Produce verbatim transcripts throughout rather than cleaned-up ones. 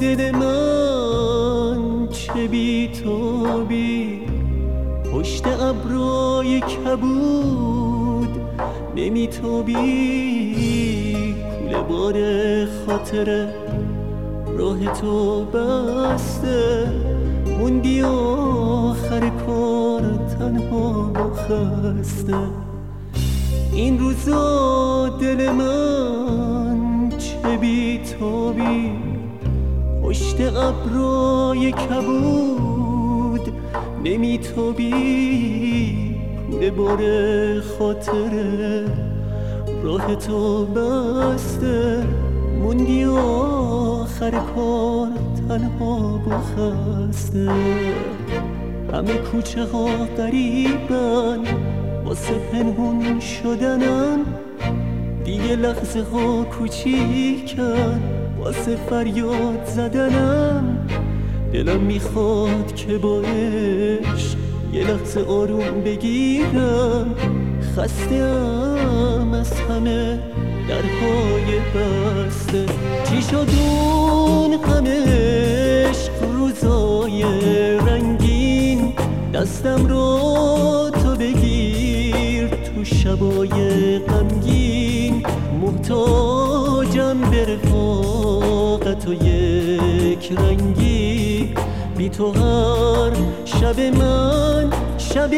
دل من چه بی‌تابی، پشت ابرای کبود نمیتابی. کوله بار خاطره راه تو بسته، موندی آخر کار تنها و خسته. این روزا دل من چه بی‌تابی، پشت ابرای کبود نمیتابی. کوله بار خاطره راه تو بسته، موندی آخر کار تنها و خسته. همه کوچه ها غریبن واسه پنهون شدنم، دیگه لحظه ها کوچیکن واسه فریاد زدنم. دلم میخواد که با عشق یه لحظه آروم بگیرم، خسته‌ام از همه درهای بسته. چی شد اون همه عشق روزای رنگین، دستم رو تو بگیر تو شبای غمگین. محتاجم به رفاقت و یک رنگی، بی تو هر شب من شب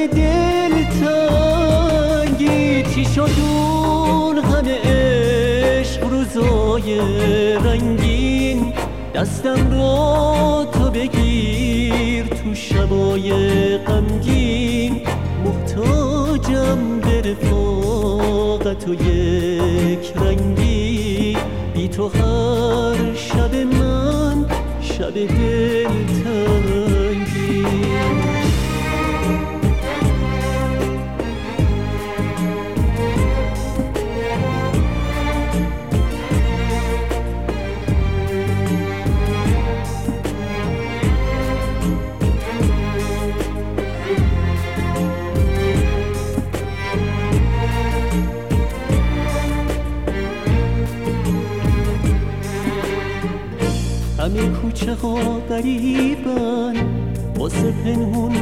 دلتنگی. چی شد اون همه عشق روزای رنگین، دستم رو تو بگیر تو شبای غمگین. محتاجم به رفاقت و یک رنگی، بی تو هر شب من شب دلتنگی. همه کوچه ها غریبن واسه پنهون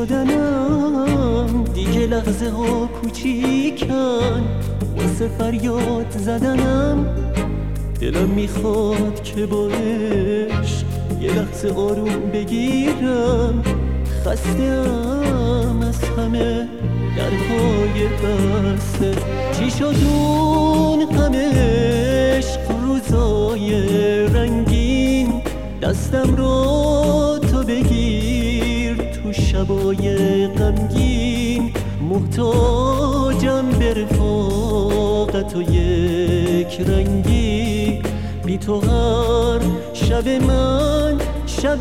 شدنم، دیگه لحظه ها کوچیکن واسه فریاد زدنم. دلم میخواد که با عشق یه لحظه آروم بگیرم، خسته‌ام از همه درهای بسته. چی شد اون همه عشق روزای رنگین، دستم رو تو بگیر تو شبای غمگین. محتاجم به رفاقت و یک رنگی، بی تو هر شب من شب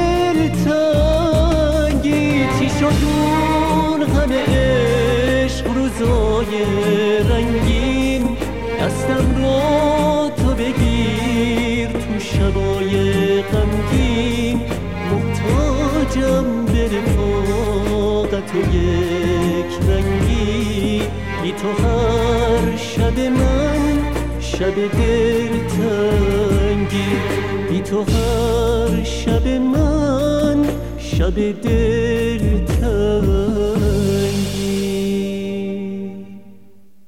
دلتنگی. چی شد اون همه عشق روزای رنگین، دستم رو تو بگیر تو شبای غمگین. محتاجم به رفاقت و یک رنگی، بی تو هر شب من شب دلتنگی. بی تو هر شب من شب دلتنگی.